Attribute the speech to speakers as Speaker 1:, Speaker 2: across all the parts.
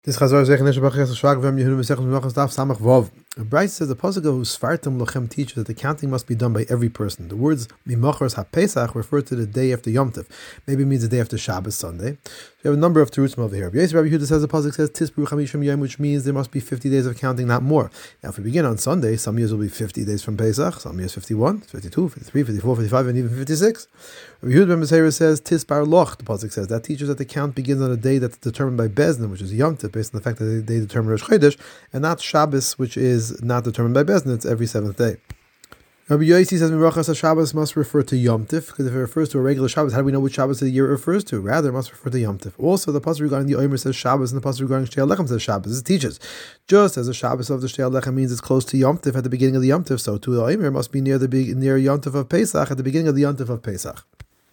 Speaker 1: This Chazar Zech Neshbach Shag Vem Yehuda Mesech Menachos Daf Samach Vav. Bryce says the pasuk of Usfartim Lochem teaches that the counting must be done by every person. The words Mimachos HaPesach refer to the day after Yom Tov. Maybe it means the day after Shabbos, Sunday. So we have a number of terutzim over here. Rabbi Yehuda says the pasuk says Tisbru Chamishim Yom, which means there must be 50 days of counting, not more. Now, if we begin on Sunday, some years will be 50 days from Pesach, some years 51, 52, 53, 54, 55, and even 56. Rabbi Yehuda Ben Beseira says Tisbar Loch. The pasuk says that teaches that the count begins on a day that's determined by Bezdin, which is Yom Tov, based on the fact that they determine Rosh Chodesh, and not Shabbos, which is not determined by Bezdin. It's every seventh day. Rabbi Yossi says Mirachas Shabbos must refer to Yom Tif, because if it refers to a regular Shabbos, how do we know which Shabbos of the year it refers to? Rather, it must refer to Yom Tif. Also, the pasuk regarding the Omer says Shabbos, and the pasuk regarding Shtei Lechem says Shabbos. This teaches, just as the Shabbos of the Shtei Lechem means it's close to Yom Tif at the beginning of the Yom Tif, so to the Omer must be near Yom Tif of Pesach at the beginning of the Yom Tif of Pesach.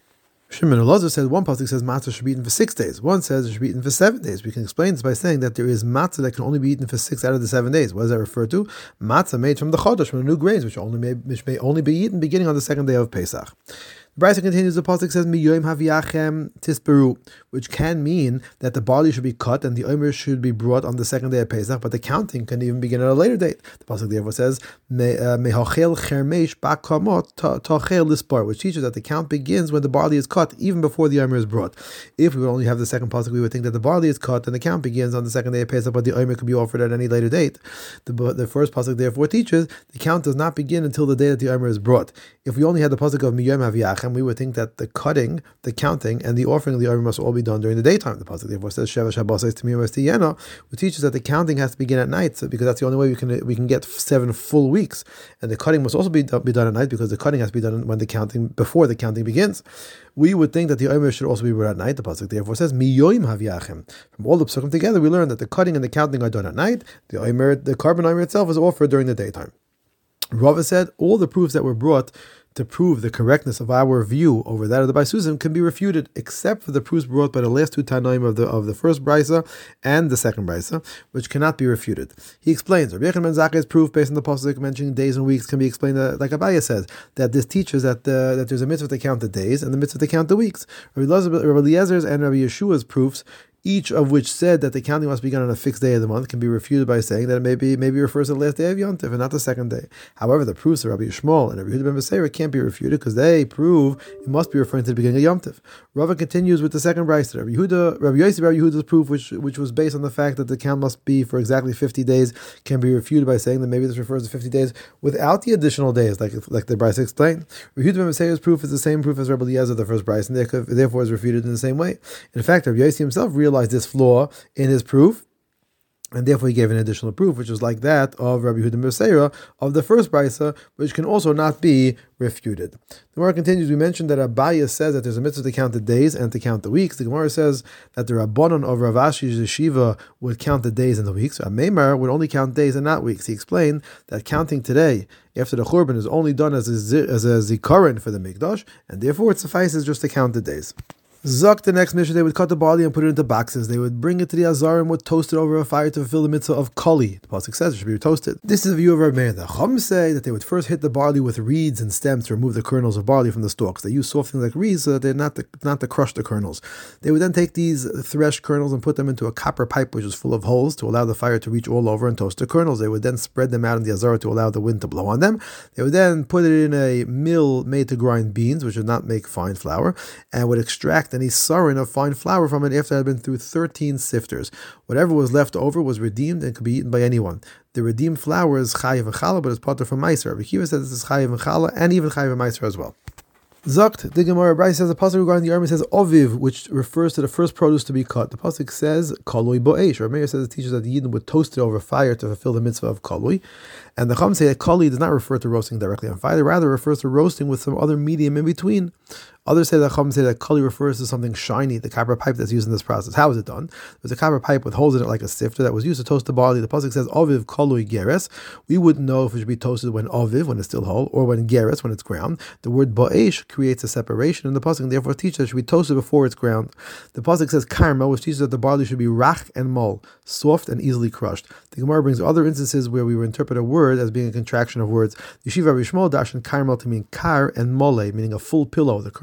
Speaker 1: Shimon Elazar said one pasuk says matzah should be eaten for 6 days. One says it should be eaten for 7 days. We can explain this by saying that there is matzah that can only be eaten for 6 out of the 7 days. What does that refer to? Matzah made from the chodesh, from the new grains, which may only be eaten beginning on the second day of Pesach. The Brisa continues, the pasuk says Miyoim Haviyachem Tisperu, which can mean that the barley should be cut and the omer should be brought on the second day of Pesach, but the counting can even begin at a later date. The pasuk therefore says Mehachel Chermesh Bakamot Tachel Lispar, which teaches that the count begins when the barley is cut, even before the omer is brought. If we would only have the second pasuk, we would think that the barley is cut and the count begins on the second day of Pesach, but the omer could be offered at any later date. The first pasuk therefore teaches the count does not begin until the day that the omer is brought. If we only had the pasuk of Miyoim Haviyachem, we would think that the cutting, the counting, and the offering of the omer must all be done during the daytime. The pasuk therefore says Sheva Shabbos Tiyena, which teaches that the counting has to begin at night, because that's the only way we can get 7 full weeks. And the cutting must also be done at night, because the cutting has to be done before the counting begins. We would think that the omer should also be brought at night. The pasuk therefore says Miyoim Haviyachem. From all the psukim together, we learn that the cutting and the counting are done at night. The carbon omer itself is offered during the daytime. Rava said all the proofs that were brought to prove the correctness of our view over that of the Baisuzim can be refuted, except for the proofs brought by the last two Tanaim of the first Brisa and the second Brisa, which cannot be refuted. He explains, Rabbi Yechon ben Zakkai's proof based on the pasuk mentioning days and weeks can be explained like Abaya says, that this teaches that there's a mitzvah to count the days and the mitzvah to count the weeks. Rabbi Eliezer's and Rabbi Yeshua's proofs, each of which said that the counting must begin on a fixed day of the month, can be refuted by saying that it maybe refers to the last day of Yom Tov and not the second day. However, the proofs of Rabbi Yishmael and Rabbi Yehuda ben Beseira can't be refuted because they prove it must be referring to the beginning of Yom Tov. Rava continues with the second brayso. Rabbi Yehuda's proof, which was based on the fact that the count must be for exactly 50 days, can be refuted by saying that maybe this refers to 50 days without the additional days, like the brayso explained. Rabbi Yehuda ben Beseira's proof is the same proof as Rabbi Eliezer, the first brayso, and therefore is refuted in the same way. In fact, Rabbi Yossi himself realized this flaw in his proof, and therefore he gave an additional proof, which was like that of Rabbi Yehuda ben Beseira of the first brayso, which can also not be refuted. The Gemara continues. We mentioned that Abaya says that there's a mitzvah to count the days and to count the weeks. The Gemara says that the Rabbanon of Rav Ashi's yeshiva would count the days and the weeks. Meimar would only count days and not weeks. He explained that counting today after the Churban is only done as a zikaron for the Mikdash, and therefore it suffices just to count the days. Zok, the next mission, they would cut the barley and put it into boxes. They would bring it to the Azar and would toast it over a fire to fulfill the mitzvah of koli. The pasuk says it should be toasted. This is the view of Rabbi Meir. The Chum say that they would first hit the barley with reeds and stems to remove the kernels of barley from the stalks. They use soft things like reeds so that they're not to crush the kernels. They would then take these threshed kernels and put them into a copper pipe which was full of holes to allow the fire to reach all over and toast the kernels. They would then spread them out in the Azar to allow the wind to blow on them. They would then put it in a mill made to grind beans, which would not make fine flour, and would extract any sarin of fine flour from it after it had been through 13 sifters. Whatever was left over was redeemed and could be eaten by anyone. The redeemed flour is chayiv and challah, but it's potter from meiser. Rabbi Akiva says this is chayiv and challah, and even chayiv and meiser as well. Zokt, the Gemara Brayso says the pasuk regarding the omer says oviv, which refers to the first produce to be cut. The pasuk says kalui bo'esh. Rabbi Meir says it teaches that the Yidden would toast it over fire to fulfill the mitzvah of kalui. And the Chum say that kali does not refer to roasting directly on fire, rather refers to roasting with some other medium in between. Others say that kali refers to something shiny, the copper pipe that's used in this process. How is it done? There's a copper pipe with holes in it like a sifter that was used to toast the barley. The pasuk says oviv kalui geres. We wouldn't know if it should be toasted when oviv, when it's still whole, or when geres, when it's ground. The word bo'esh creates a separation in the pasuk, and therefore teaches that it should be toasted before it's ground. The pasuk says karma, which teaches that the barley should be rach and mol, soft and easily crushed. The Gemara brings other instances where we would interpret a word as being a contraction of words. Yeshiva Rabbi Yishmael darshan karmel to mean kar and mole, meaning a full pillow. The kernel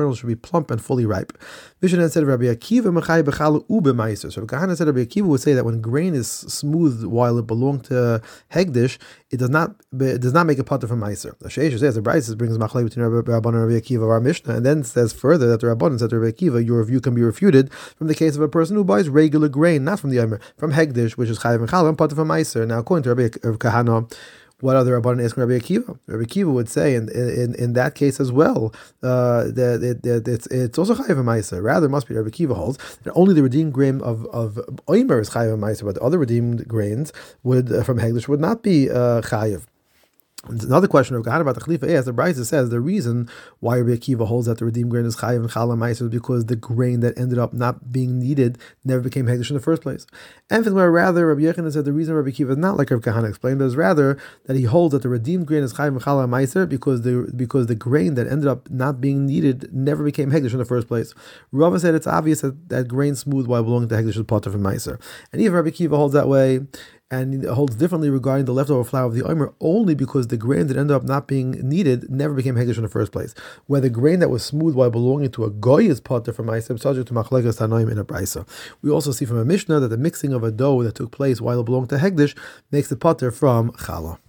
Speaker 1: kernels should be plump and fully ripe. Mishnah said Rabbi Akiva Machai B'chala Ube Meiser. So Kahana said Rabbi Akiva would say that when grain is smooth while it belonged to Hegdish, it does not make a potter from Meiser. The Sheish says the Brisa brings Machlei between Rabban and Rabbi Akiva of our Mishnah, and then says further that the Rabban said to Rabbi Akiva, your review can be refuted from the case of a person who buys regular grain, not from the Omer, from Hegdish, which is Chayav and Chala, and potter from Meiser. Now, according to Rabbi Kahana, what other Rabbanan asking Rabbi Akiva? Rabbi Akiva would say in that case as well that it's also Chayav Ma'aser. Rather, it must be Rabbi Akiva holds that only the redeemed grain of Omer is Chayav Ma'aser, but the other redeemed grains would from Hegdish would not be Chayav. Another question of Kahana about the Khalifa is the Brisa says the reason why Rabbi Akiva holds that the redeemed grain is Chayav and Chala Ma'aser is because the grain that ended up not being needed never became Hegdish in the first place. And rather, Rabbi Yochanan said the reason Rabbi Akiva is not like Rabbi Kahana explained, but is rather that he holds that the redeemed grain is Chayav and Chala Ma'aser because the grain that ended up not being needed never became Hegdish in the first place. Rava said it's obvious that grain smooth while belonging to Hegdish is potter from Ma'aser. And even Rabbi Akiva holds that way, and holds differently regarding the leftover flour of the Omer only because the grain that ended up not being needed never became Hegdish in the first place. Where the grain that was smooth while belonging to a goy is potter from Ma'aser, subject to Machlekes Tanoim in a Brisa. We also see from a Mishnah that the mixing of a dough that took place while it belonged to Hegdish makes the potter from Chala.